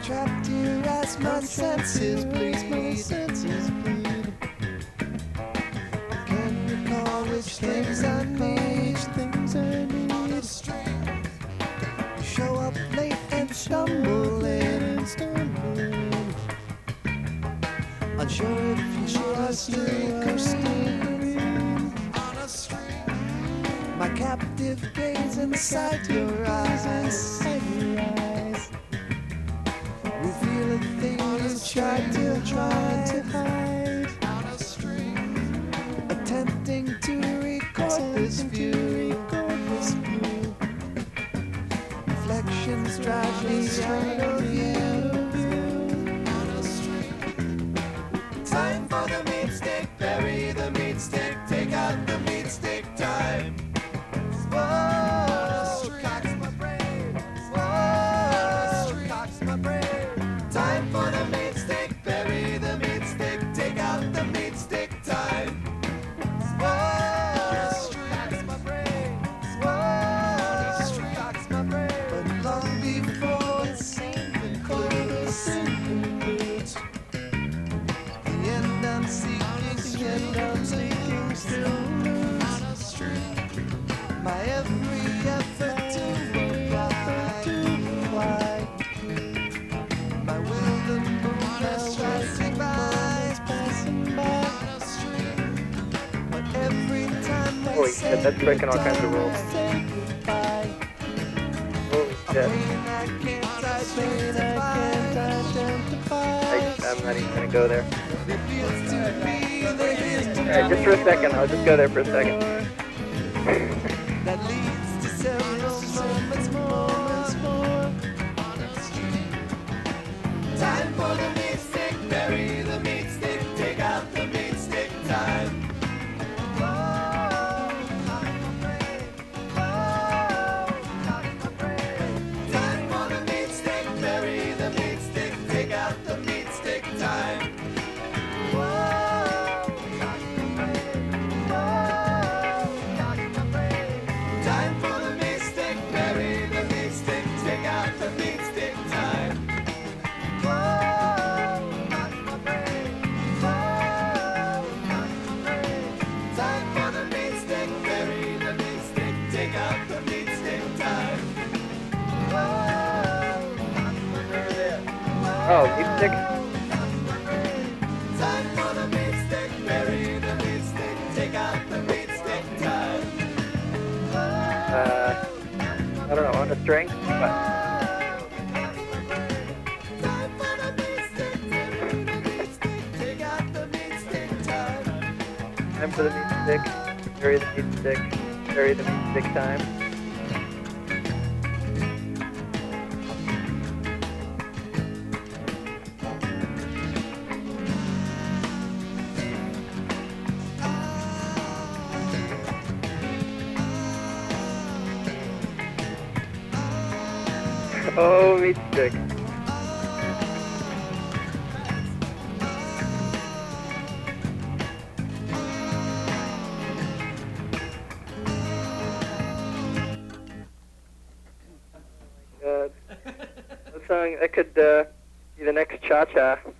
trapped here as my senses bleed. Can't recall which things I need. You show up late and stumble in. Unsure if you are still coasting on a street. My captive gaze inside your eyes reveal a thing you tried to hide on a string, attempting to record this view. Reflections drive me out of you on a string. Time for the meat stick, bury the meat stick, take out the meat stick. Time. Whoa, cocks my brain. Whoa, cocks my brain. Time for the meat stick, bury the meat stick, take out the meat stick. Time. Whoa, cocks my brain. Whoa, cocks my brain. But long before it seemed the coldest includes the end I'm seeking, still lose. My every effort to reply, my will to move as passing by. But every time Holy shit, that's breaking all kinds of rules. Holy shit. I'm not even gonna go there. Alright, just for a second, I'll just go there for a second. That leads to several moments more. Time for the meat stick, bury the meat stick, take out the meat stick. Time. Time for the meat stick, bury the meat stick, take out the meat stick. Time. Time for the meat stick, bury the meat stick, take out the meat stick. Time. Time for the meat stick, bury the meat stick, take out the meat stick. Time. Oh, meat stick? Time for the meat stick, bury the meat stick, take out the meat stick. Time. I don't know, on a string? But Time for the meat stick, bury the meat stick, take out the meat stick. Time. time for the meat stick, bury the meat stick, bury the meat stick time. Oh, meat stick. God. That song, that could be the next cha-cha.